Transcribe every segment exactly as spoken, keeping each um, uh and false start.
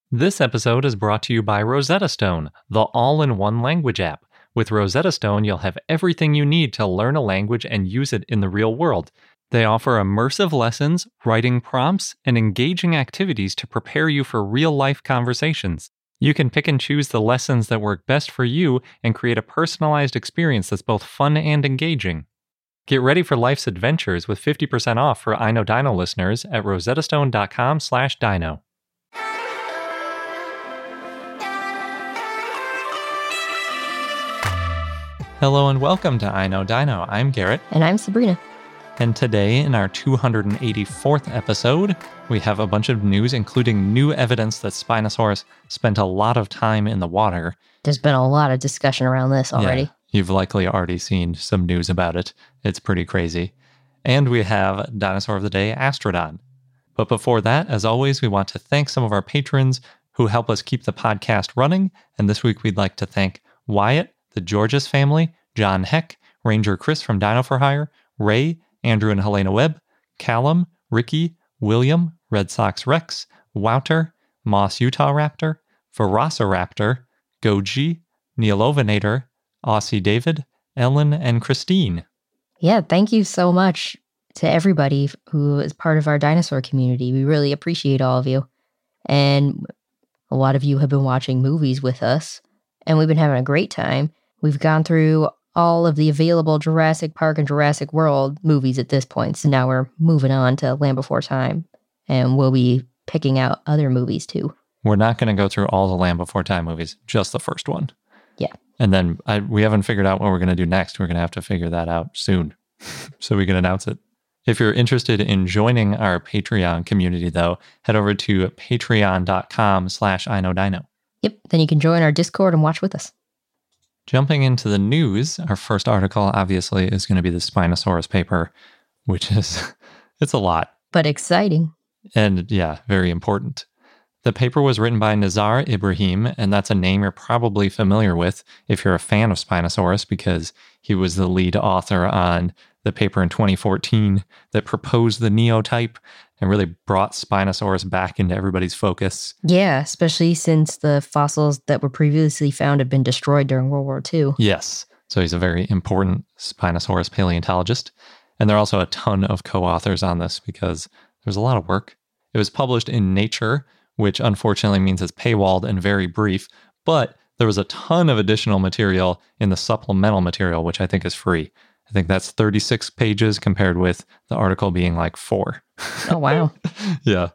This episode is brought to you by Rosetta Stone, the all-in-one language app. With Rosetta Stone, you'll have everything you need to learn a language and use it in the real world. They offer immersive lessons, writing prompts, and engaging activities to prepare you for real-life conversations. You can pick and choose the lessons that work best for you and create a personalized experience that's both fun and engaging. Get ready for life's adventures with fifty percent off for I Know Dino listeners at rosettastone.com slash dino. Hello and welcome to I Know Dino. I'm Garrett. And I'm Sabrina. And today, in our two hundred eighty-fourth episode, we have a bunch of news, including new evidence that Spinosaurus spent a lot of time in the water. There's been a lot of discussion around this already. Yeah, you've likely already seen some news about it. It's pretty crazy. And we have Dinosaur of the Day, Astrodon. But before that, as always, we want to thank some of our patrons who help us keep the podcast running. And this week, we'd like to thank Wyatt, the Georges family, John Heck, Ranger Chris from Dino for Hire, Ray, Andrew and Helena Webb, Callum, Ricky, William, Red Sox Rex, Wouter, Moss Utah Raptor, Velociraptor, Goji, Neelovinator, Aussie David, Ellen, and Christine. Yeah, thank you so much to everybody who is part of our dinosaur community. We really appreciate all of you. And a lot of you have been watching movies with us, and we've been having a great time. We've gone through all of the available Jurassic Park and Jurassic World movies at this point. So now we're moving on to Land Before Time, and we'll be picking out other movies too. We're not going to go through all the Land Before Time movies, just the first one. Yeah. And then I, we haven't figured out what we're going to do next. We're going to have to figure that out soon so we can announce it. If you're interested in joining our Patreon community, though, head over to patreon.com slash I know Dino. Yep. Then you can join our Discord and watch with us. Jumping into the news, our first article obviously is going to be the Spinosaurus paper, which is, it's a lot. But exciting. And yeah, very important. The paper was written by Nizar Ibrahim, and that's a name you're probably familiar with if you're a fan of Spinosaurus, because he was the lead author on the paper in twenty fourteen that proposed the neotype and really brought Spinosaurus back into everybody's focus. Yeah, especially since the fossils that were previously found have been destroyed during World War Two. Yes, so he's a very important Spinosaurus paleontologist. And there are also a ton of co-authors on this because there's a lot of work. It was published in Nature, which unfortunately means it's paywalled and very brief, but there was a ton of additional material in the supplemental material, which I think is free. I think that's thirty-six pages compared with the article being like four. Oh, wow. Yeah.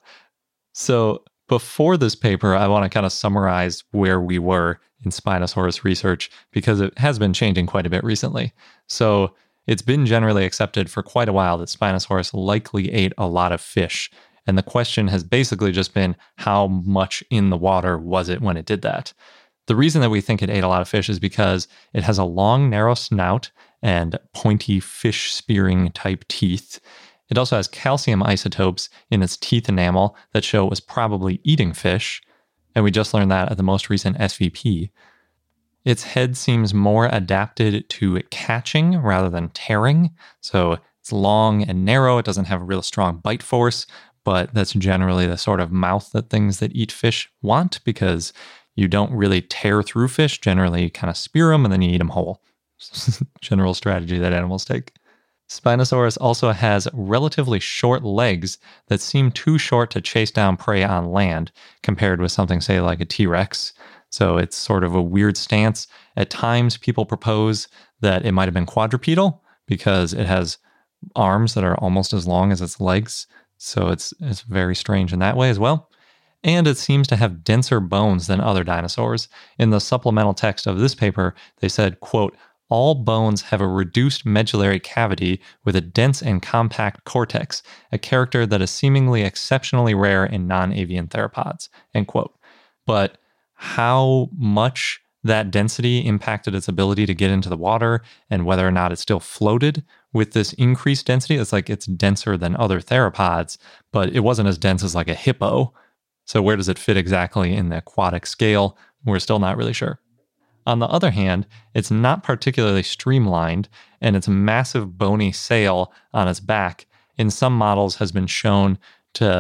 So before this paper, I want to kind of summarize where we were in Spinosaurus research because it has been changing quite a bit recently. So it's been generally accepted for quite a while that Spinosaurus likely ate a lot of fish. And the question has basically just been, how much in the water was it when it did that? The reason that we think it ate a lot of fish is because it has a long, narrow snout and pointy fish spearing type teeth. It also has calcium isotopes in its teeth enamel that show it was probably eating fish. And we just learned that at the most recent S V P. Its head seems more adapted to catching rather than tearing. So it's long and narrow. It doesn't have a real strong bite force, but that's generally the sort of mouth that things that eat fish want because you don't really tear through fish. Generally, you kind of spear them and then you eat them whole. General strategy that animals take. Spinosaurus also has relatively short legs that seem too short to chase down prey on land compared with something, say, like a T-Rex. So it's sort of a weird stance. At times, people propose that it might have been quadrupedal because it has arms that are almost as long as its legs. So it's it's very strange in that way as well. And it seems to have denser bones than other dinosaurs. In the supplemental text of this paper, they said, quote, all bones have a reduced medullary cavity with a dense and compact cortex, a character that is seemingly exceptionally rare in non-avian theropods, end quote. But how much that density impacted its ability to get into the water and whether or not it still floated with this increased density, it's like it's denser than other theropods, but it wasn't as dense as like a hippo. So where does it fit exactly in the aquatic scale? We're still not really sure. On the other hand, it's not particularly streamlined, and its massive bony sail on its back in some models has been shown to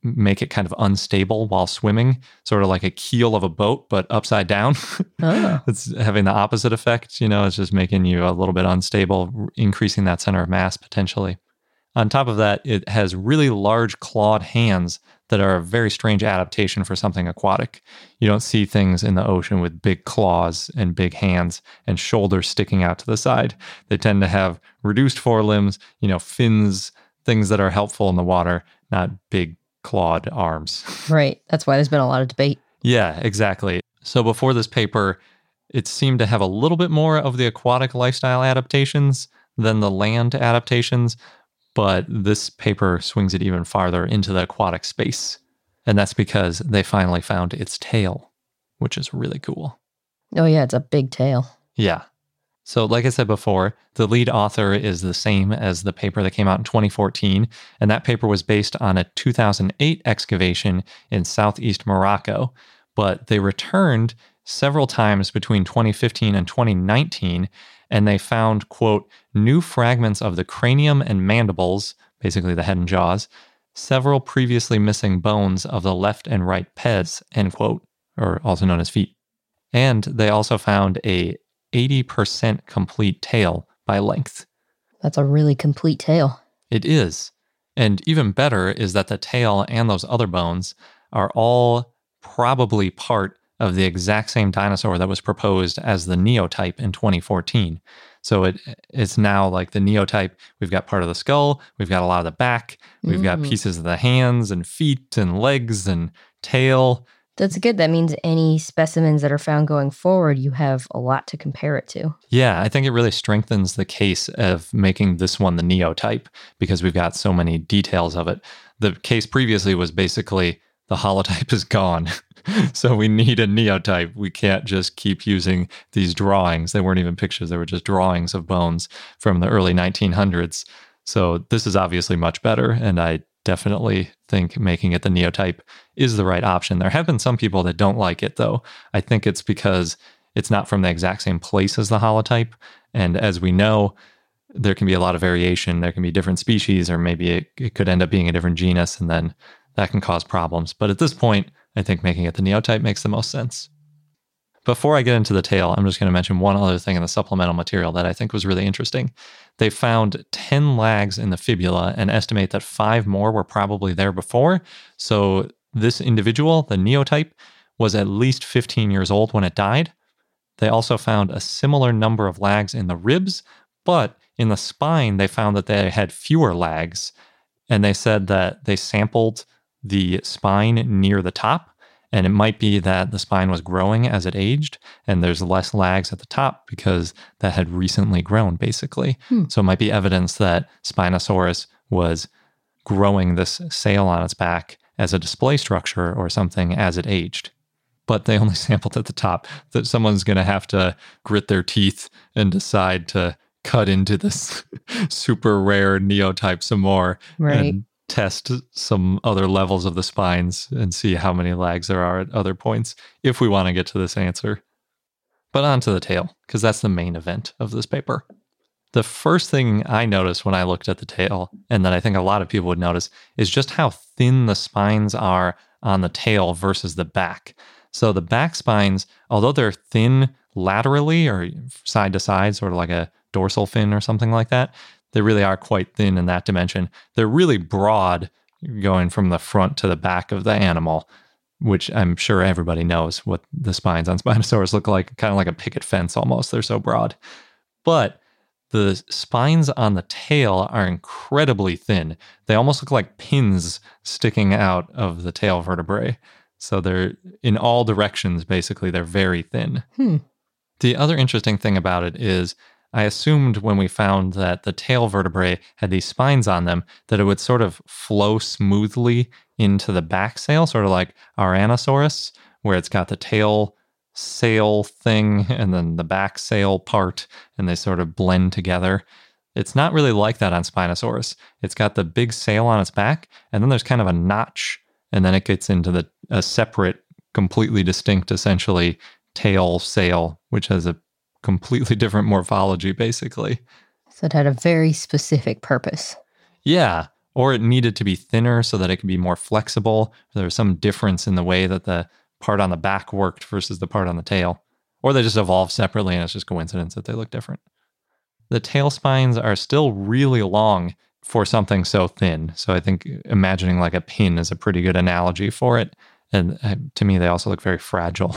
make it kind of unstable while swimming, sort of like a keel of a boat, but upside down. Oh. It's having the opposite effect. You know, it's just making you a little bit unstable, increasing that center of mass potentially. On top of that, it has really large clawed hands that are a very strange adaptation for something aquatic. You don't see things in the ocean with big claws and big hands and shoulders sticking out to the side. They tend to have reduced forelimbs, you know, fins, things that are helpful in the water, not big clawed arms. Right. That's why there's been a lot of debate. Yeah, exactly. So before this paper, it seemed to have a little bit more of the aquatic lifestyle adaptations than the land adaptations. But this paper swings it even farther into the aquatic space. And that's because they finally found its tail, which is really cool. Oh, yeah, it's a big tail. Yeah. So like I said before, the lead author is the same as the paper that came out in twenty fourteen. And that paper was based on a two thousand eight excavation in southeast Morocco. But they returned several times between twenty fifteen and twenty nineteen, and they found, quote, new fragments of the cranium and mandibles, basically the head and jaws, several previously missing bones of the left and right peds, end quote, or also known as feet. And they also found a eighty percent complete tail by length. That's a really complete tail. It is. And even better is that the tail and those other bones are all probably part of the exact same dinosaur that was proposed as the Neotype in twenty fourteen. So it it's now like the Neotype. We've got part of the skull, we've got a lot of the back, we've mm. got pieces of the hands and feet and legs and tail. That's good. That means any specimens that are found going forward, you have a lot to compare it to. Yeah, I think it really strengthens the case of making this one the Neotype because we've got so many details of it. The case previously was basically the holotype is gone. So we need a Neotype. We can't just keep using these drawings. They weren't even pictures. They were just drawings of bones from the early nineteen hundreds. So this is obviously much better. And I definitely think making it the Neotype is the right option. There have been some people that don't like it, though. I think it's because it's not from the exact same place as the holotype. And as we know, there can be a lot of variation. There can be different species, or maybe it, it could end up being a different genus, and then that can cause problems. But at this point, I think making it the Neotype makes the most sense. Before I get into the tail, I'm just going to mention one other thing in the supplemental material that I think was really interesting. They found ten lags in the fibula and estimate that five more were probably there before. So this individual, the Neotype, was at least fifteen years old when it died. They also found a similar number of lags in the ribs, but in the spine, they found that they had fewer lags. And they said that they sampled the spine near the top, and it might be that the spine was growing as it aged, and there's less lags at the top because that had recently grown, basically. Hmm. So it might be evidence that Spinosaurus was growing this sail on its back as a display structure or something as it aged. But they only sampled at the top. That someone's going to have to grit their teeth and decide to cut into this super rare Neotype some more. Right. And test some other levels of the spines and see how many lags there are at other points if we want to get to this answer. But on to the tail, because that's the main event of this paper. The first thing I noticed when I looked at the tail, and that I think a lot of people would notice, is just how thin the spines are on the tail versus the back. So the back spines, although they're thin laterally or side to side, sort of like a dorsal fin or something like that, they really are quite thin in that dimension. They're really broad going from the front to the back of the animal, which I'm sure everybody knows what the spines on Spinosaurus look like, kind of like a picket fence almost. They're so broad. But the spines on the tail are incredibly thin. They almost look like pins sticking out of the tail vertebrae. So they're in all directions, basically. They're very thin. Hmm. The other interesting thing about it is I assumed when we found that the tail vertebrae had these spines on them, that it would sort of flow smoothly into the back sail, sort of like Tyrannosaurus, where it's got the tail sail thing and then the back sail part, and they sort of blend together. It's not really like that on Spinosaurus. It's got the big sail on its back, and then there's kind of a notch, and then it gets into the a separate, completely distinct, essentially, tail sail, which has a completely different morphology, basically. So it had a very specific purpose. Yeah, or it needed to be thinner so that it could be more flexible. There was some difference in the way that the part on the back worked versus the part on the tail. Or they just evolved separately and it's just coincidence that they look different. The tail spines are still really long for something so thin. So I think imagining like a pin is a pretty good analogy for it. And uh, to me, they also look very fragile.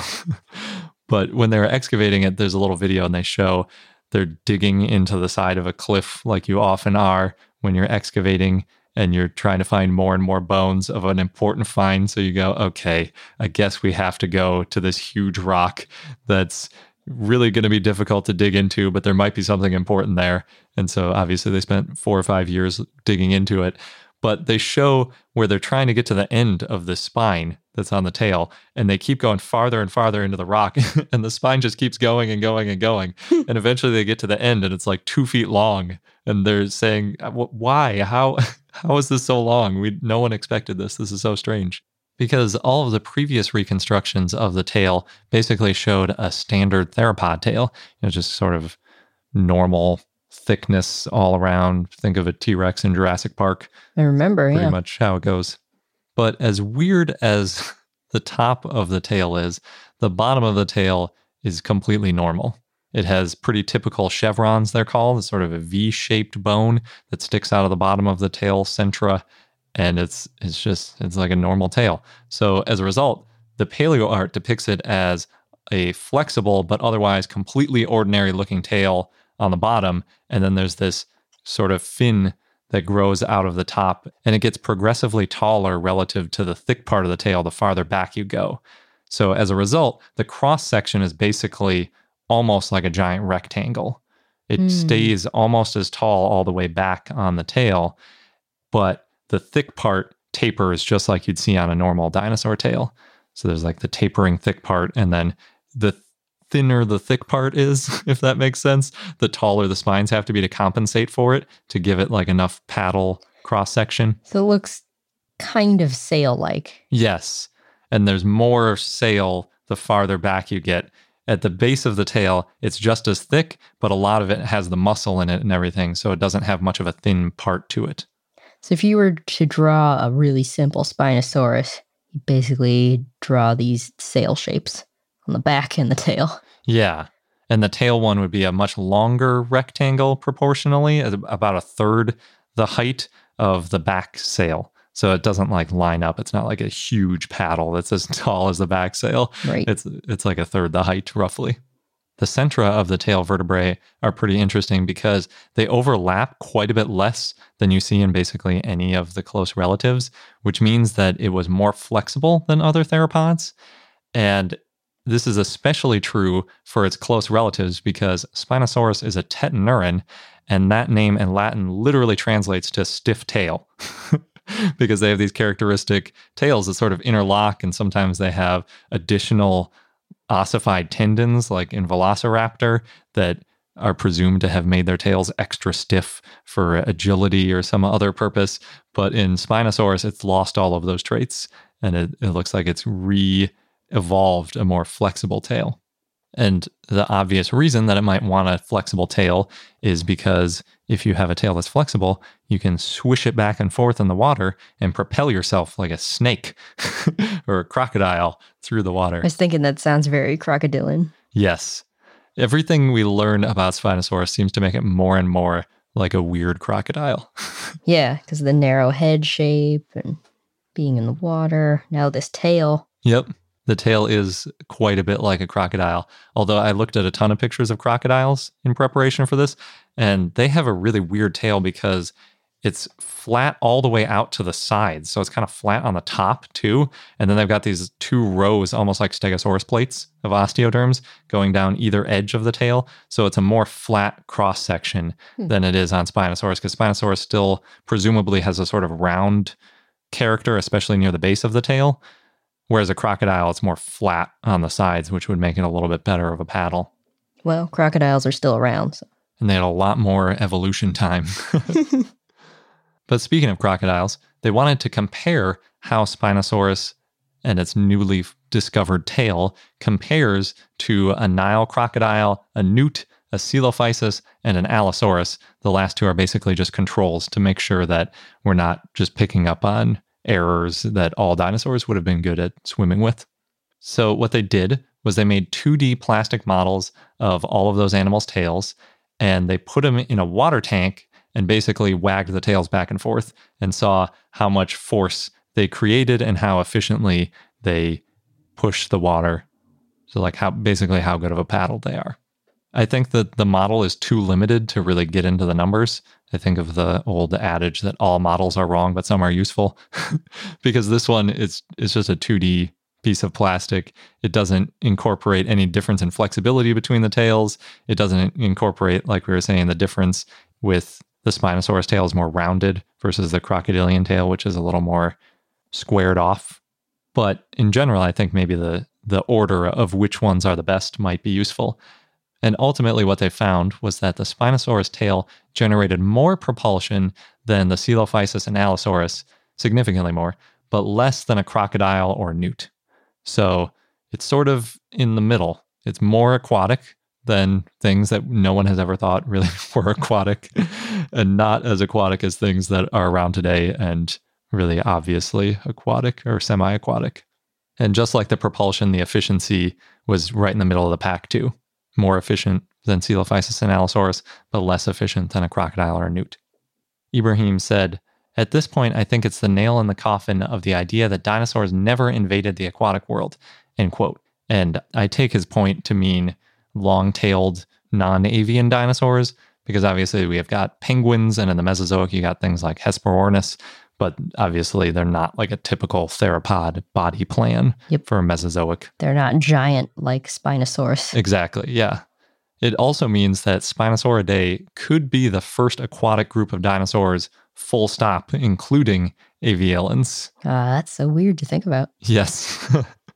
But when they were excavating it, there's a little video and they show they're digging into the side of a cliff like you often are when you're excavating and you're trying to find more and more bones of an important find. So you go, okay, I guess we have to go to this huge rock that's really going to be difficult to dig into, but there might be something important there. And so obviously they spent four or five years digging into it. But they show where they're trying to get to the end of the spine that's on the tail, and they keep going farther and farther into the rock, and the spine just keeps going and going and going. And eventually they get to the end, and it's like two feet long. And they're saying, why? How how is this so long? We no one expected this. This is so strange. Because all of the previous reconstructions of the tail basically showed a standard theropod tail, you know, just sort of normal thickness all around. Think of a T-Rex in Jurassic Park. I remember, Pretty yeah. much how it goes. But as weird as the top of the tail is, the bottom of the tail is completely normal. It has pretty typical chevrons, they're called. It's sort of a V-shaped bone that sticks out of the bottom of the tail centra. And it's it's just, it's like a normal tail. So as a result, the paleo art depicts it as a flexible but otherwise completely ordinary looking tail on the bottom. And then there's this sort of fin that grows out of the top, and it gets progressively taller relative to the thick part of the tail the farther back you go. So as a result, the cross section is basically almost like a giant rectangle. It mm. stays almost as tall all the way back on the tail, but the thick part tapers just like you'd see on a normal dinosaur tail. So there's like the tapering thick part, and then the thinner the thick part is, if that makes sense, the taller the spines have to be to compensate for it, to give it like enough paddle cross section. So it looks kind of sail-like. Yes. And there's more sail the farther back you get. At the base of the tail, it's just as thick, but a lot of it has the muscle in it and everything, so it doesn't have much of a thin part to it. So if you were to draw a really simple Spinosaurus, you basically draw these sail shapes on the back and the tail. Yeah. And the tail one would be a much longer rectangle proportionally, about a third the height of the back sail. So it doesn't like line up. It's not like a huge paddle that's as tall as the back sail. Right. It's it's like a third the height, roughly. The centra of the tail vertebrae are pretty interesting because they overlap quite a bit less than you see in basically any of the close relatives, which means that it was more flexible than other theropods. And this is especially true for its close relatives because Spinosaurus is a tetanurans, and that name in Latin literally translates to stiff tail because they have these characteristic tails that sort of interlock, and sometimes they have additional ossified tendons like in Velociraptor that are presumed to have made their tails extra stiff for agility or some other purpose. But in Spinosaurus, it's lost all of those traits, and it, it looks like it's re- evolved a more flexible tail. And the obvious reason that it might want a flexible tail is because if you have a tail that's flexible, you can swish it back and forth in the water and propel yourself like a snake or a crocodile through the water. I was thinking that sounds very crocodilian. Yes. Everything we learn about Spinosaurus seems to make it more and more like a weird crocodile. Yeah, because of the narrow head shape and being in the water. Now this tail. Yep. The tail is quite a bit like a crocodile, although I looked at a ton of pictures of crocodiles in preparation for this, and they have a really weird tail because it's flat all the way out to the sides. So it's kind of flat on the top too. And then they've got these two rows, almost like stegosaurus plates of osteoderms going down either edge of the tail. So it's a more flat cross section hmm. than it is on Spinosaurus, because Spinosaurus still presumably has a sort of round character, especially near the base of the tail. Whereas a crocodile, it's more flat on the sides, which would make it a little bit better of a paddle. Well, crocodiles are still around. So. And they had a lot more evolution time. But speaking of crocodiles, they wanted to compare how Spinosaurus and its newly discovered tail compares to a Nile crocodile, a newt, a Coelophysis and an Allosaurus. The last two are basically just controls to make sure that we're not just picking up on errors that all dinosaurs would have been good at swimming with. So what they did was they made two D plastic models of all of those animals' tails, and they put them in a water tank and basically wagged the tails back and forth and saw how much force they created and how efficiently they pushed the water. So like how basically how good of a paddle they are. I think that the model is too limited to really get into the numbers. I think of the old adage that all models are wrong, but some are useful. Because this one is is just a two D piece of plastic. It doesn't incorporate any difference in flexibility between the tails. It doesn't incorporate, like we were saying, the difference with the Spinosaurus tail is more rounded versus the crocodilian tail, which is a little more squared off. But in general, I think maybe the the order of which ones are the best might be useful. And ultimately what they found was that the Spinosaurus tail generated more propulsion than the Coelophysis and Allosaurus, significantly more, but less than a crocodile or newt. So it's sort of in the middle. It's more aquatic than things that no one has ever thought really were aquatic, and not as aquatic as things that are around today and really obviously aquatic or semi-aquatic. And just like the propulsion, the efficiency was right in the middle of the pack too. More efficient than Coelophysis and Allosaurus, but less efficient than a crocodile or a newt. Ibrahim said, "At this point, I think it's the nail in the coffin of the idea that dinosaurs never invaded the aquatic world," end quote. And I take his point to mean long-tailed, non-avian dinosaurs, because obviously we have got penguins, and in the Mesozoic you got things like Hesperornis, but obviously they're not like a typical theropod body plan yep. for a Mesozoic. They're not giant like Spinosaurus. Exactly, yeah. It also means that Spinosauridae could be the first aquatic group of dinosaurs, full stop, including avialans. Uh, that's so weird to think about. Yes.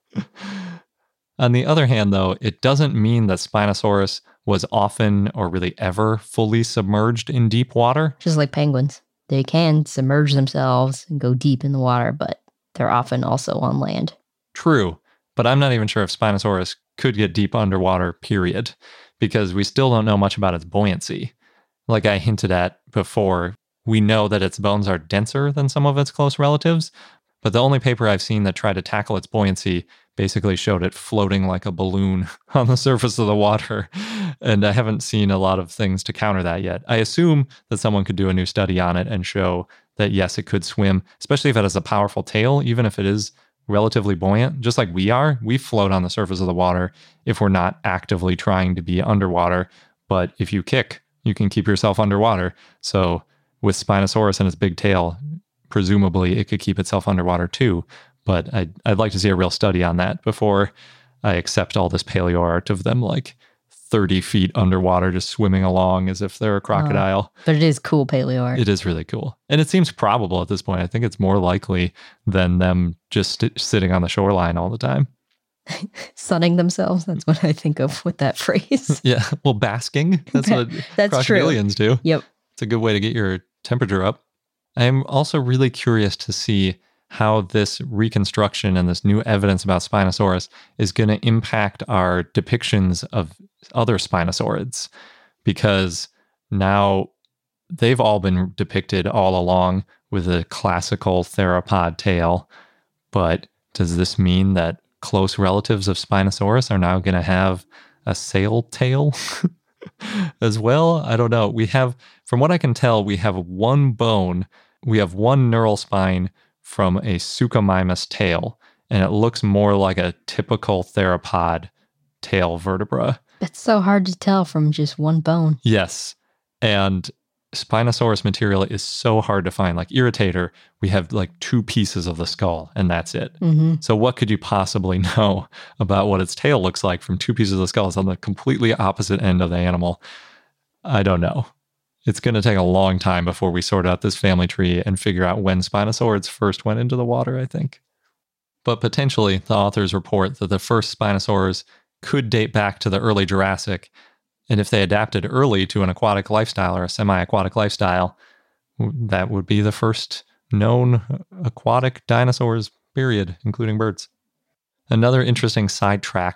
On the other hand, though, it doesn't mean that Spinosaurus was often or really ever fully submerged in deep water. Just like penguins. They can submerge themselves and go deep in the water, but they're often also on land. True, but I'm not even sure if Spinosaurus could get deep underwater, period, because we still don't know much about its buoyancy. Like I hinted at before, we know that its bones are denser than some of its close relatives, but the only paper I've seen that tried to tackle its buoyancy basically showed it floating like a balloon on the surface of the water. And I haven't seen a lot of things to counter that yet. I assume that someone could do a new study on it and show that, yes, it could swim, especially if it has a powerful tail, even if it is relatively buoyant, just like we are. We float on the surface of the water if we're not actively trying to be underwater. But if you kick, you can keep yourself underwater. So with Spinosaurus and its big tail, presumably it could keep itself underwater too. But I'd, I'd like to see a real study on that before I accept all this paleo art of them like thirty feet underwater just swimming along as if they're a crocodile. Oh, but it is cool paleo art. It is really cool. And it seems probable at this point. I think it's more likely than them just st- sitting on the shoreline all the time. Sunning themselves. That's what I think of with that phrase. Yeah. Well, basking. That's what That's crocodilians true. do. Yep. It's a good way to get your temperature up. I'm also really curious to see how this reconstruction and this new evidence about Spinosaurus is going to impact our depictions of other Spinosaurids, because now they've all been depicted all along with a classical theropod tail. But does this mean that close relatives of Spinosaurus are now going to have a sail tail as well? I don't know. We have, from what I can tell, we have one bone, we have one neural spine from a Suchomimus tail, and it looks more like a typical theropod tail vertebra. That's so hard to tell from just one bone. Yes, and Spinosaurus material is so hard to find. Like Irritator, we have like two pieces of the skull, and that's it. Mm-hmm. So what could you possibly know about what its tail looks like from two pieces of the skull? It's on the completely opposite end of the animal. I don't know. It's going to take a long time before we sort out this family tree and figure out when Spinosaurids first went into the water, I think. But potentially, the authors report that the first Spinosaurs could date back to the early Jurassic, and if they adapted early to an aquatic lifestyle or a semi-aquatic lifestyle, that would be the first known aquatic dinosaurs, period, including birds. Another interesting sidetrack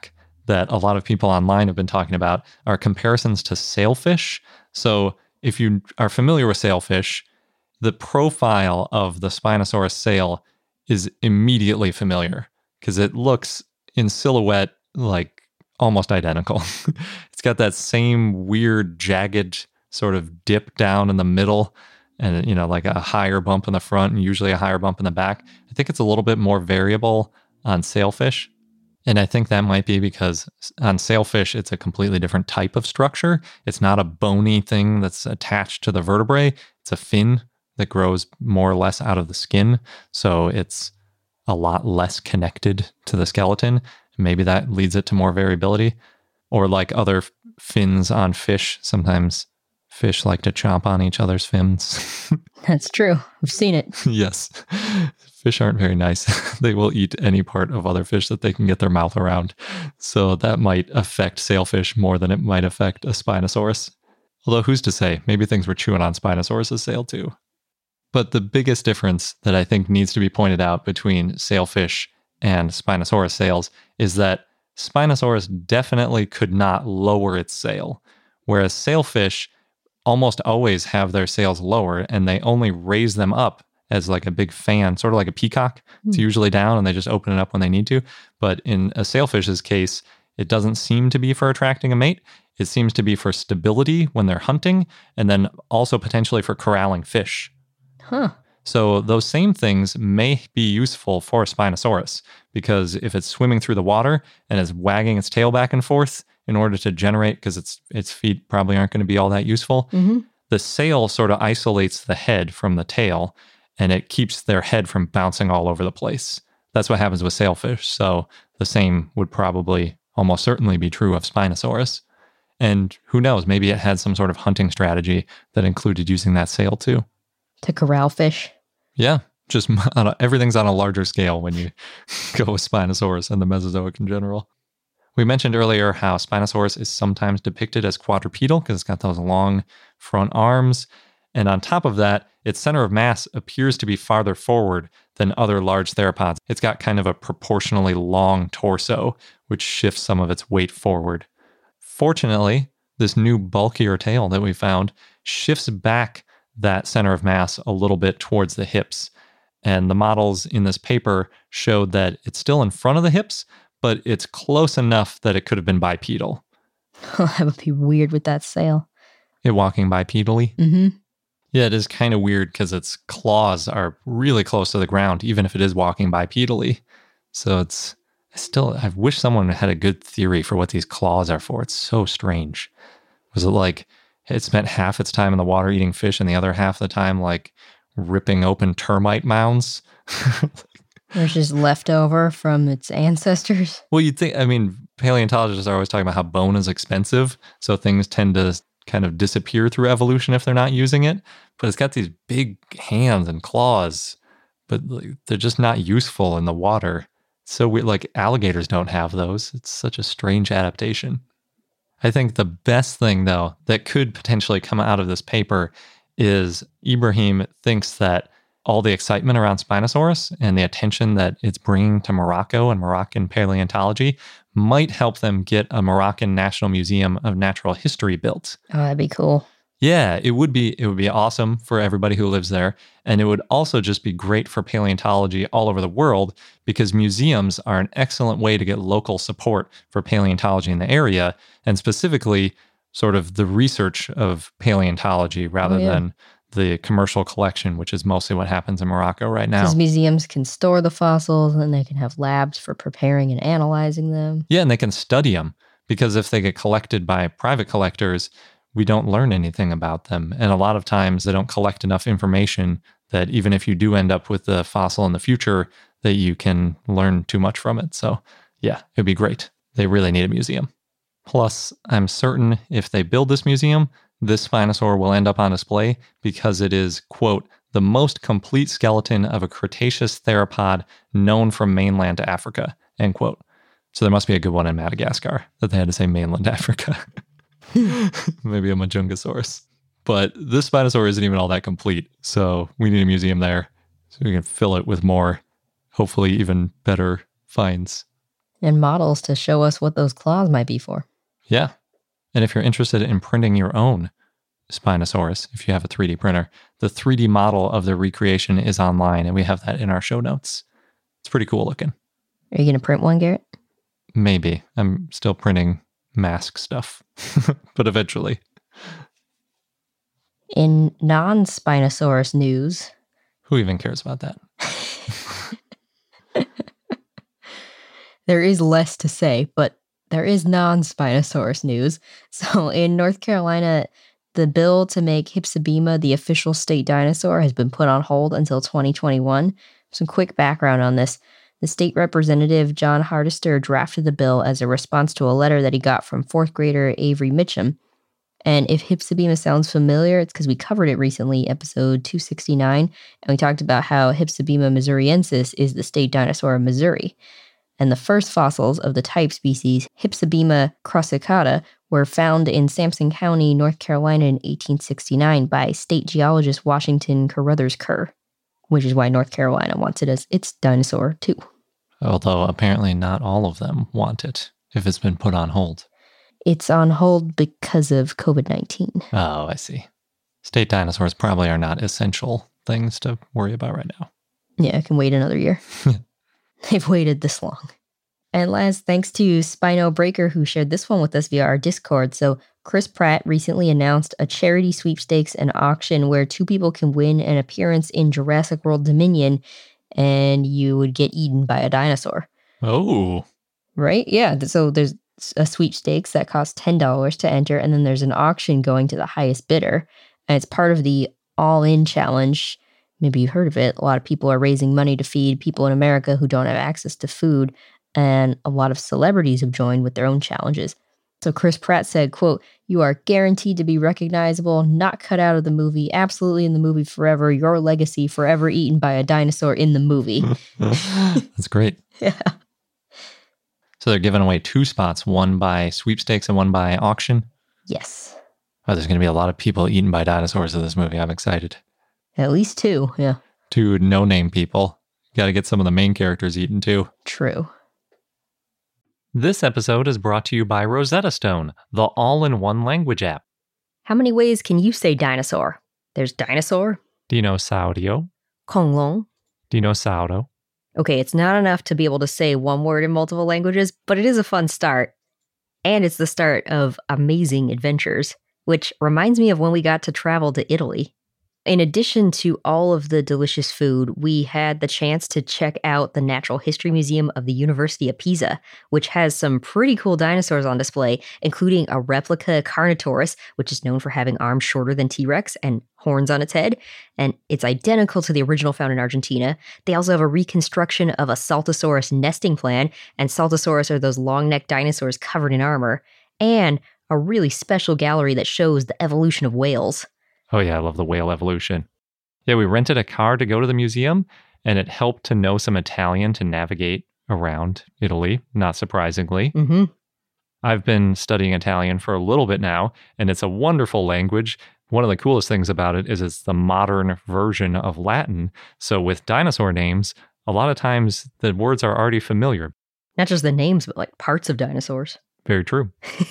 that a lot of people online have been talking about are comparisons to sailfish. So if you are familiar with sailfish, the profile of the Spinosaurus sail is immediately familiar because it looks in silhouette like almost identical. It's got that same weird jagged sort of dip down in the middle and, you know, like a higher bump in the front and usually a higher bump in the back. I think it's a little bit more variable on sailfish. And I think that might be because on sailfish, it's a completely different type of structure. It's not a bony thing that's attached to the vertebrae. It's a fin that grows more or less out of the skin. So it's a lot less connected to the skeleton. Maybe that leads it to more variability. Or like other fins on fish, sometimes fish like to chomp on each other's fins. That's true. I've seen it. Yes. Fish aren't very nice. They will eat any part of other fish that they can get their mouth around. So that might affect sailfish more than it might affect a Spinosaurus. Although who's to say? Maybe things were chewing on Spinosaurus' sail too. But the biggest difference that I think needs to be pointed out between sailfish and Spinosaurus sails is that Spinosaurus definitely could not lower its sail, whereas sailfish almost always have their sails lower and they only raise them up as like a big fan, sort of like a peacock. Mm. It's usually down and they just open it up when they need to. But in a sailfish's case, it doesn't seem to be for attracting a mate. It seems to be for stability when they're hunting and then also potentially for corralling fish. Huh. So those same things may be useful for a Spinosaurus because if it's swimming through the water and is wagging its tail back and forth in order to generate, because its its feet probably aren't going to be all that useful, mm-hmm. the sail sort of isolates the head from the tail and it keeps their head from bouncing all over the place. That's what happens with sailfish. So the same would probably almost certainly be true of Spinosaurus. And who knows, maybe it had some sort of hunting strategy that included using that sail too. To corral fish. Yeah, just on a, everything's on a larger scale when you go with Spinosaurus and the Mesozoic in general. We mentioned earlier how Spinosaurus is sometimes depicted as quadrupedal because it's got those long front arms. And on top of that, its center of mass appears to be farther forward than other large theropods. It's got kind of a proportionally long torso, which shifts some of its weight forward. Fortunately, this new bulkier tail that we found shifts back that center of mass a little bit towards the hips. And the models in this paper showed that it's still in front of the hips, but it's close enough that it could have been bipedal. That would be weird with that sail. It walking bipedally? Mm-hmm. Yeah, it is kind of weird because its claws are really close to the ground, even if it is walking bipedally. So it's I still, I wish someone had a good theory for what these claws are for. It's so strange. Was it like it spent half its time in the water eating fish and the other half of the time like ripping open termite mounds? There's just leftover from its ancestors. Well, you'd think, I mean, paleontologists are always talking about how bone is expensive, so things tend to kind of disappear through evolution if they're not using it. But it's got these big hands and claws, but they're just not useful in the water. So we like alligators don't have those. It's such a strange adaptation. I think the best thing, though, that could potentially come out of this paper is Ibrahim thinks that all the excitement around Spinosaurus and the attention that it's bringing to Morocco and Moroccan paleontology might help them get a Moroccan National Museum of Natural History built. Oh, that'd be cool. Yeah, it would be it would be awesome for everybody who lives there. And it would also just be great for paleontology all over the world because museums are an excellent way to get local support for paleontology in the area, and specifically sort of the research of paleontology rather oh, yeah. than the commercial collection, which is mostly what happens in Morocco right now. Because museums can store the fossils and they can have labs for preparing and analyzing them. Yeah, and they can study them because if they get collected by private collectors, we don't learn anything about them. And a lot of times they don't collect enough information that even if you do end up with the fossil in the future, that you can learn too much from it. So yeah, it'd be great. They really need a museum. Plus, I'm certain if they build this museum, this Spinosaur will end up on display because it is, quote, the most complete skeleton of a Cretaceous theropod known from mainland Africa, end quote. So there must be a good one in Madagascar that they had to say mainland Africa. Maybe a Majungasaurus. But this Spinosaur isn't even all that complete, so we need a museum there so we can fill it with more, hopefully even better finds. And models to show us what those claws might be for. Yeah. And if you're interested in printing your own Spinosaurus, if you have a three D printer, the three D model of the recreation is online, and we have that in our show notes. It's pretty cool looking. Are you going to print one, Garrett? Maybe. I'm still printing mask stuff, but eventually. In non-Spinosaurus news... Who even cares about that? There is less to say, but there is non-Spinosaurus news. So in North Carolina, the bill to make Hypsibema the official state dinosaur has been put on hold until twenty twenty-one. Some quick background on this. The state representative, John Hardister, drafted the bill as a response to a letter that he got from fourth grader Avery Mitchum. And if Hypsibema sounds familiar, it's because we covered it recently, episode two sixty-nine, and we talked about how Hypsibema missouriensis is the state dinosaur of Missouri. And the first fossils of the type species, Hypsibema crassicauda, were found in Sampson County, North Carolina in eighteen sixty-nine by state geologist Washington Carruthers Kerr, which is why North Carolina wants it as its dinosaur too. Although apparently not all of them want it, if it's been put on hold. It's on hold because of covid nineteen. Oh, I see. State dinosaurs probably are not essential things to worry about right now. Yeah, I can wait another year. They've waited this long. And last, thanks to Spino Breaker, who shared this one with us via our Discord. So Chris Pratt recently announced a charity sweepstakes and auction where two people can win an appearance in Jurassic World Dominion, and you would get eaten by a dinosaur. Oh. Right? Yeah. So there's a sweepstakes that costs ten dollars to enter, and then there's an auction going to the highest bidder. And it's part of the All-In Challenge. Maybe you've heard of it. A lot of people are raising money to feed people in America who don't have access to food, and a lot of celebrities have joined with their own challenges. So Chris Pratt said, quote, "You are guaranteed to be recognizable, not cut out of the movie, absolutely in the movie forever, your legacy forever eaten by a dinosaur in the movie." That's great. Yeah. So they're giving away two spots, one by sweepstakes and one by auction? Yes. Oh, there's going to be a lot of people eaten by dinosaurs in this movie. I'm excited. At least two, yeah. Two no-name people. Got to get some of the main characters eaten too. True. This episode is brought to you by Rosetta Stone, the all-in-one language app. How many ways can you say dinosaur? There's dinosaur. Dinosaurio. Konglong. Dinosaurio. Okay, it's not enough to be able to say one word in multiple languages, but it is a fun start. And it's the start of amazing adventures, which reminds me of when we got to travel to Italy. In addition to all of the delicious food, we had the chance to check out the Natural History Museum of the University of Pisa, which has some pretty cool dinosaurs on display, including a replica Carnotaurus, which is known for having arms shorter than T-Rex and horns on its head, and it's identical to the original found in Argentina. They also have a reconstruction of a Saltosaurus nesting plan, and Saltosaurus are those long-necked dinosaurs covered in armor, and a really special gallery that shows the evolution of whales. Oh yeah, I love the whale evolution. Yeah, we rented a car to go to the museum, and it helped to know some Italian to navigate around Italy, not surprisingly. Mm-hmm. I've been studying Italian for a little bit now, and it's a wonderful language. One of the coolest things about it is it's the modern version of Latin. So with dinosaur names, a lot of times the words are already familiar. Not just the names, but like parts of dinosaurs. Very true.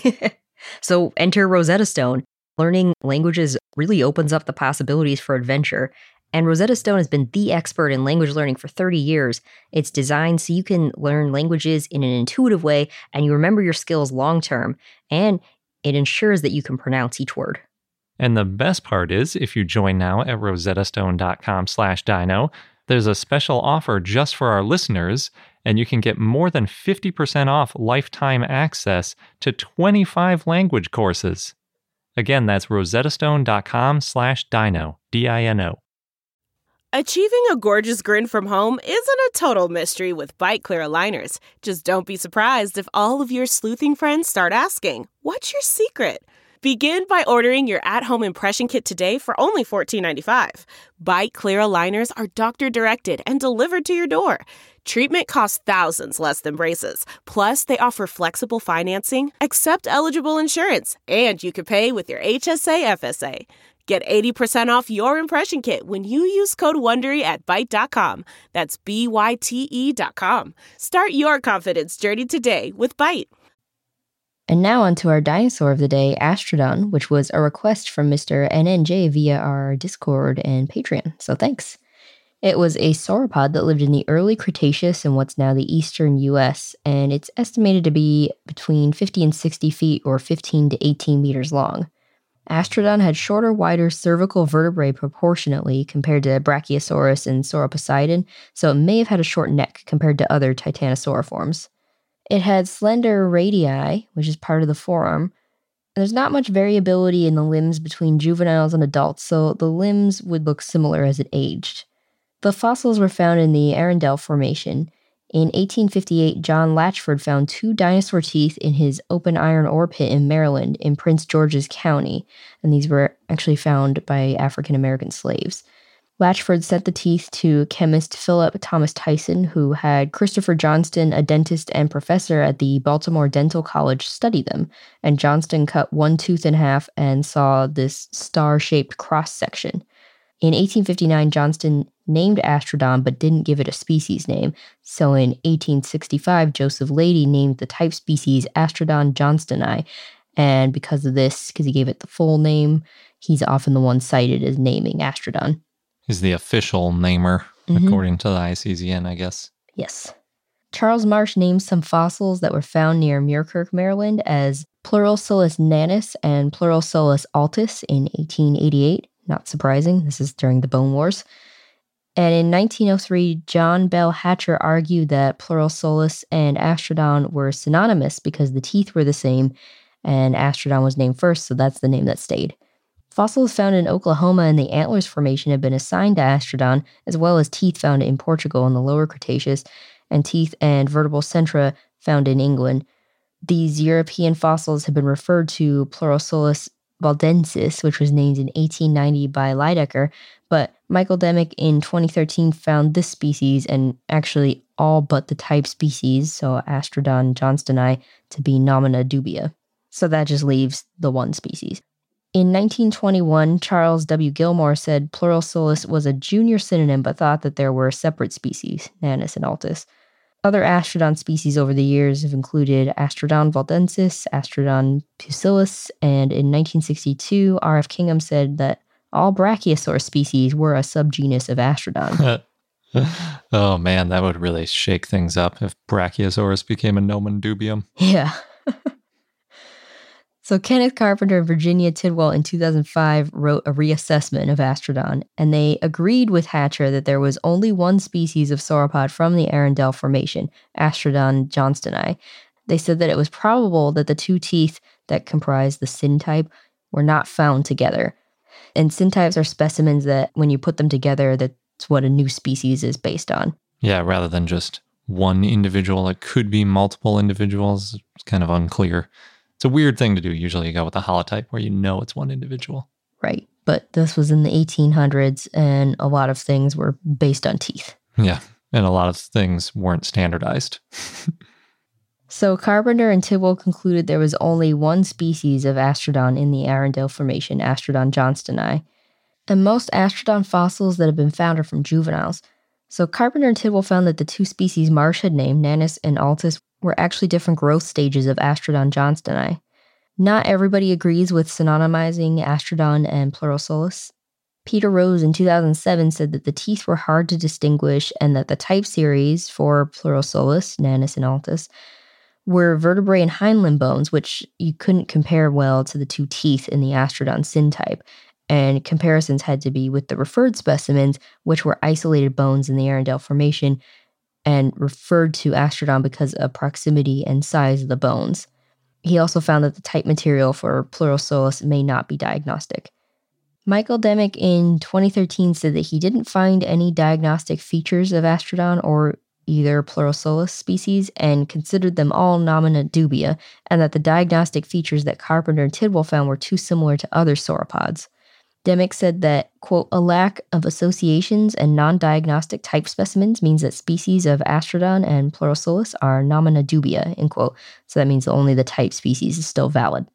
So enter Rosetta Stone. Learning languages really opens up the possibilities for adventure. And Rosetta Stone has been the expert in language learning for thirty years. It's designed so you can learn languages in an intuitive way and you remember your skills long term. And it ensures that you can pronounce each word. And the best part is, if you join now at rosettastone.com slash dino, there's a special offer just for our listeners, and you can get more than fifty percent off lifetime access to twenty-five language courses. Again, that's rosettastone.com slash dino, D I N O. Achieving a gorgeous grin from home isn't a total mystery with Bite Clear aligners. Just don't be surprised if all of your sleuthing friends start asking, "What's your secret?" Begin by ordering your at-home impression kit today for only fourteen ninety-five. Bite Clear aligners are doctor-directed and delivered to your door. Treatment costs thousands less than braces. Plus, they offer flexible financing, accept eligible insurance, and you can pay with your H S A F S A. Get eighty percent off your impression kit when you use code WONDERY at byte dot com. That's B Y T E dot com. Start your confidence journey today with Byte. And now onto our dinosaur of the day, Astrodon, which was a request from Mister N N J via our Discord and Patreon, so thanks. It was a sauropod that lived in the early Cretaceous in what's now the eastern U S, and it's estimated to be between fifty and sixty feet or fifteen to eighteen meters long. Astrodon had shorter, wider cervical vertebrae proportionately compared to Brachiosaurus and Sauroposeidon, so it may have had a short neck compared to other titanosauriforms. It had slender radii, which is part of the forearm. There's not much variability in the limbs between juveniles and adults, so the limbs would look similar as it aged. The fossils were found in the Arundel Formation. In eighteen fifty-eight, John Latchford found two dinosaur teeth in his open iron ore pit in Maryland in Prince George's County, and these were actually found by African American slaves. Latchford sent the teeth to chemist Philip Thomas Tyson, who had Christopher Johnston, a dentist and professor at the Baltimore Dental College, study them, and Johnston cut one tooth in half and saw this star-shaped cross-section. In eighteen fifty-nine, Johnston named Astrodon but didn't give it a species name, so in eighteen sixty-five, Joseph Leidy named the type species Astrodon johnstoni, and because of this, because he gave it the full name, he's often the one cited as naming Astrodon. He's the official namer, mm-hmm. according to the I C Z N, I guess. Yes. Charles Marsh named some fossils that were found near Muirkirk, Maryland as Pleurosolus nanus and Pleurosolus altus in eighteen eighty-eight. Not surprising, this is during the Bone Wars. And in nineteen oh three, John Bell Hatcher argued that Pleurosolus and Astrodon were synonymous because the teeth were the same, and Astrodon was named first, so that's the name that stayed. Fossils found in Oklahoma in the Antlers Formation have been assigned to Astrodon, as well as teeth found in Portugal in the Lower Cretaceous, and teeth and vertebral centra found in England. These European fossils have been referred to Pleurosolus valdensis, which was named in eighteen ninety by Lydecker, but Michael Demick in twenty thirteen found this species, and actually all but the type species, so Astrodon johnstoni, to be nomina dubia. So that just leaves the one species. In nineteen twenty-one, Charles W. Gilmore said Pleurosolus was a junior synonym but thought that there were separate species, Nanus and Altus. Other Astrodon species over the years have included Astrodon valdensis, Astrodon pusillus, and in nineteen sixty-two, R F Kingham said that all Brachiosaur species were a subgenus of Astrodon. Oh man, that would really shake things up if Brachiosaurus became a nomen dubium. Yeah. So Kenneth Carpenter and Virginia Tidwell in two thousand five wrote a reassessment of Astrodon, and they agreed with Hatcher that there was only one species of sauropod from the Arundel Formation, Astrodon johnstoni. They said that it was probable that the two teeth that comprise the syntype were not found together. And syntypes are specimens that, when you put them together, that's what a new species is based on. Yeah, rather than just one individual, it could be multiple individuals. It's kind of unclear. It's a weird thing to do. Usually you go with a holotype where you know it's one individual. Right. But this was in the eighteen hundreds, and a lot of things were based on teeth. Yeah. And a lot of things weren't standardized. So Carpenter and Tidwell concluded there was only one species of Astrodon in the Arundel Formation, Astrodon johnstoni. And most Astrodon fossils that have been found are from juveniles. So Carpenter and Tidwell found that the two species Marsh had named, Nanus and Altus, were actually different growth stages of Astrodon johnstoni. Not everybody agrees with synonymizing Astrodon and Pleurosolus. Peter Rose in two thousand seven said that the teeth were hard to distinguish and that the type series for Pleurosolus, Nanus and Altus, were vertebrae and hind limb bones, which you couldn't compare well to the two teeth in the Astrodon syntype, and comparisons had to be with the referred specimens, which were isolated bones in the Arundel Formation, and referred to Astrodon because of proximity and size of the bones. He also found that the type material for Pleurosolus may not be diagnostic. Michael Demick in twenty thirteen said that he didn't find any diagnostic features of Astrodon or either Pleurosolus species and considered them all nomina dubia, and that the diagnostic features that Carpenter and Tidwell found were too similar to other sauropods. Demick said that, quote, a lack of associations and non-diagnostic type specimens means that species of Astrodon and Pleurosolus are nomina dubia, end quote. So that means only the type species is still valid.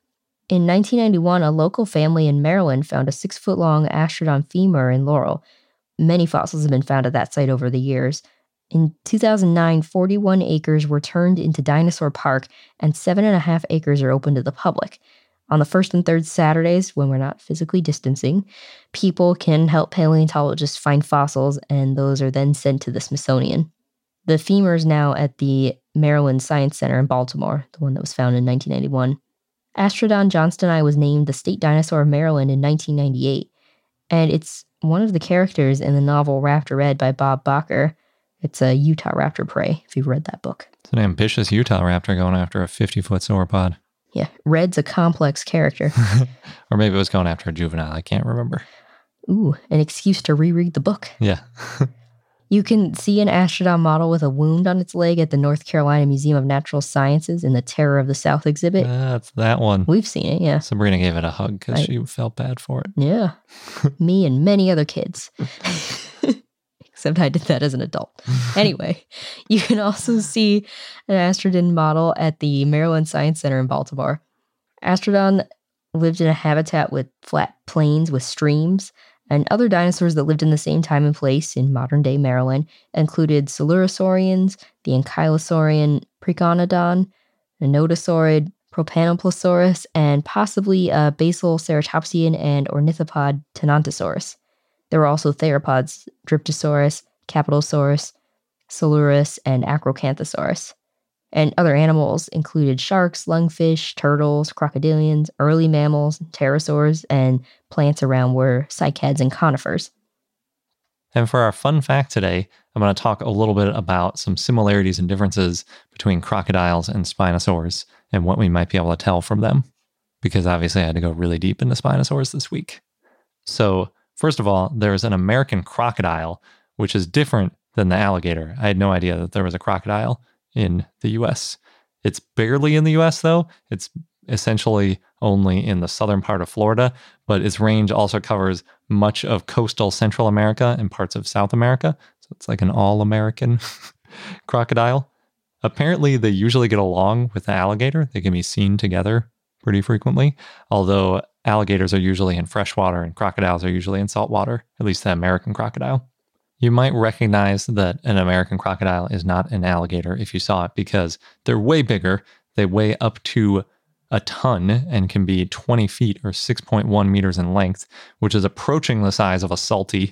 In nineteen ninety-one, a local family in Maryland found a six-foot-long Astrodon femur in Laurel. Many fossils have been found at that site over the years. In two thousand nine, forty-one acres were turned into Dinosaur Park, and seven and a half acres are open to the public. On the first and third Saturdays, when we're not physically distancing, people can help paleontologists find fossils, and those are then sent to the Smithsonian. The femur is now at the Maryland Science Center in Baltimore, the one that was found in nineteen ninety-one. Astrodon johnstoni was named the state dinosaur of Maryland in nineteen ninety-eight, and it's one of the characters in the novel Raptor Red by Bob Bacher. It's a Utah raptor prey, if you've read that book. It's an ambitious Utah raptor going after a fifty-foot sauropod. Yeah, Red's a complex character. Or maybe it was going after a juvenile. I can't remember. Ooh, an excuse to reread the book. Yeah. You can see an Astrodon model with a wound on its leg at the North Carolina Museum of Natural Sciences in the Terror of the South exhibit. That's that one. We've seen it, yeah. Sabrina gave it a hug because I- she felt bad for it. Yeah. Me and many other kids. Except I did that as an adult. Anyway, you can also see an Astrodon model at the Maryland Science Center in Baltimore. Astrodon lived in a habitat with flat plains with streams, and other dinosaurs that lived in the same time and place in modern-day Maryland included Coelurosaurians, the Ankylosaurian Preconodon, a Nodosaurid Propanoplosaurus, and possibly a basal ceratopsian and ornithopod Tenontosaurus. There were also theropods, Dryptosaurus, Capitosaurus, Silurus, and Acrocanthosaurus. And other animals included sharks, lungfish, turtles, crocodilians, early mammals, pterosaurs, and plants around were cycads and conifers. And for our fun fact today, I'm going to talk a little bit about some similarities and differences between crocodiles and spinosaurs and what we might be able to tell from them. Because obviously I had to go really deep into spinosaurs this week. So first of all, there's an American crocodile, which is different than the alligator. I had no idea that there was a crocodile in the U S. It's barely in the U S though. It's essentially only in the southern part of Florida, but its range also covers much of coastal Central America and parts of South America. So it's like an all-American crocodile. Apparently, they usually get along with the alligator. They can be seen together pretty frequently, although alligators are usually in freshwater and crocodiles are usually in saltwater, at least the American crocodile. You might recognize that an American crocodile is not an alligator if you saw it because they're way bigger. They weigh up to a ton and can be twenty feet or six point one meters in length, which is approaching the size of a salty.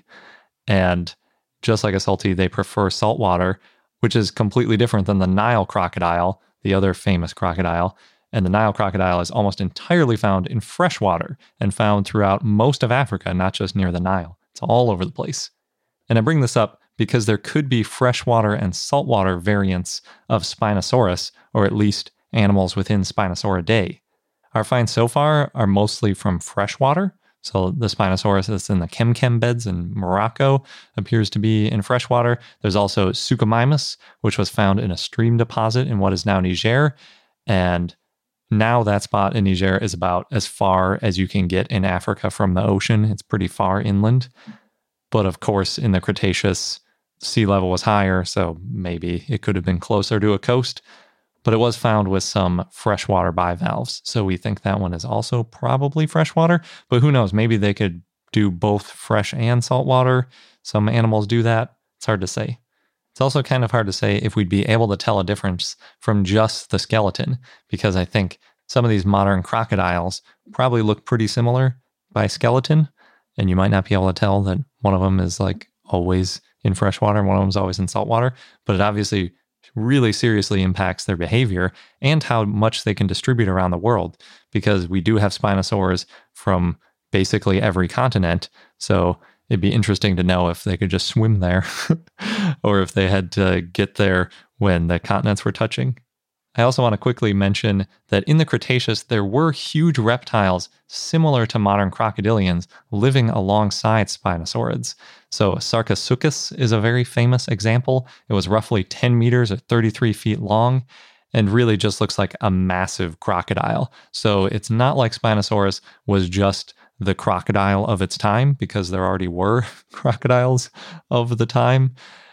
And just like a salty, they prefer saltwater, which is completely different than the Nile crocodile, the other famous crocodile. And the Nile crocodile is almost entirely found in freshwater and found throughout most of Africa, not just near the Nile. It's all over the place. And I bring this up because there could be freshwater and saltwater variants of Spinosaurus, or at least animals within Spinosauridae. Our finds so far are mostly from freshwater. So the Spinosaurus that's in the Kem-Kem beds in Morocco appears to be in freshwater. There's also Suchomimus, which was found in a stream deposit in what is now Niger. And now that spot in Niger is about as far as you can get in Africa from the ocean. It's pretty far inland. But of course, in the Cretaceous, sea level was higher, so maybe it could have been closer to a coast. But it was found with some freshwater bivalves, so we think that one is also probably freshwater. But who knows? Maybe they could do both fresh and saltwater. Some animals do that. It's hard to say. It's also kind of hard to say if we'd be able to tell a difference from just the skeleton, because I think some of these modern crocodiles probably look pretty similar by skeleton, and you might not be able to tell that one of them is like always in freshwater and one of them is always in saltwater, but it obviously really seriously impacts their behavior and how much they can distribute around the world, because we do have spinosaurs from basically every continent. So it'd be interesting to know if they could just swim there or if they had to get there when the continents were touching. I also want to quickly mention that in the Cretaceous, there were huge reptiles similar to modern crocodilians living alongside spinosaurids. So Sarcosuchus is a very famous example. It was roughly ten meters or thirty-three feet long and really just looks like a massive crocodile. So it's not like Spinosaurus was just the crocodile of its time, because there already were crocodiles of the time.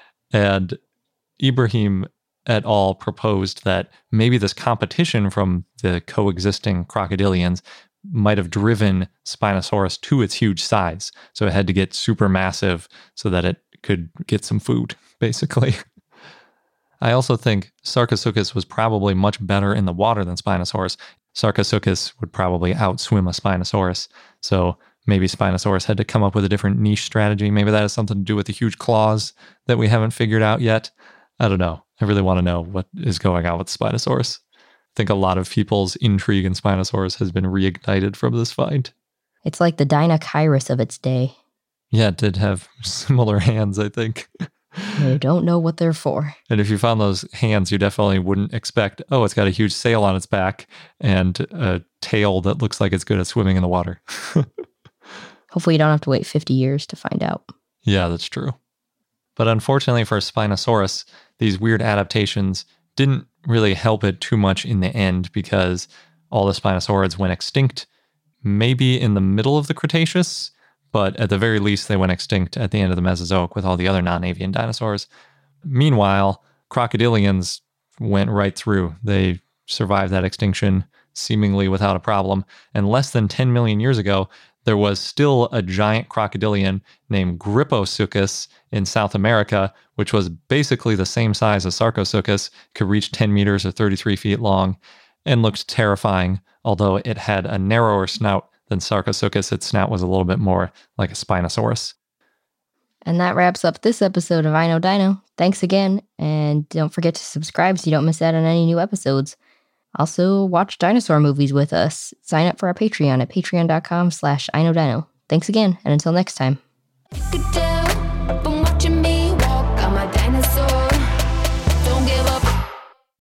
And Ibrahim et al. Proposed that maybe this competition from the coexisting crocodilians might have driven Spinosaurus to its huge size. So it had to get super massive so that it could get some food, basically. I also think Sarcosuchus was probably much better in the water than Spinosaurus. Sarcosuchus would probably outswim a Spinosaurus. So maybe Spinosaurus had to come up with a different niche strategy. Maybe that has something to do with the huge claws that we haven't figured out yet. I don't know. I really want to know what is going on with Spinosaurus. I think a lot of people's intrigue in Spinosaurus has been reignited from this find. It's like the Deinonychus of its day. Yeah, it did have similar hands, I think. You don't know what they're for. And if you found those hands, you definitely wouldn't expect, oh, it's got a huge sail on its back and a tail that looks like it's good at swimming in the water. Hopefully you don't have to wait fifty years to find out. Yeah, that's true. But unfortunately for Spinosaurus, these weird adaptations didn't really help it too much in the end because all the Spinosaurids went extinct, maybe in the middle of the Cretaceous, but at the very least, they went extinct at the end of the Mesozoic with all the other non-avian dinosaurs. Meanwhile, crocodilians went right through. They survived that extinction seemingly without a problem. And less than ten million years ago, there was still a giant crocodilian named Gryposuchus in South America, which was basically the same size as Sarcosuchus, could reach ten meters or thirty-three feet long, and looked terrifying, although it had a narrower snout than Sarcosuchus. Its snout was a little bit more like a Spinosaurus. And that wraps up this episode of I Know Dino. Thanks again, and don't forget to subscribe so you don't miss out on any new episodes. Also, watch dinosaur movies with us. Sign up for our Patreon at patreon.com slash I Know Dino. Thanks again, and until next time.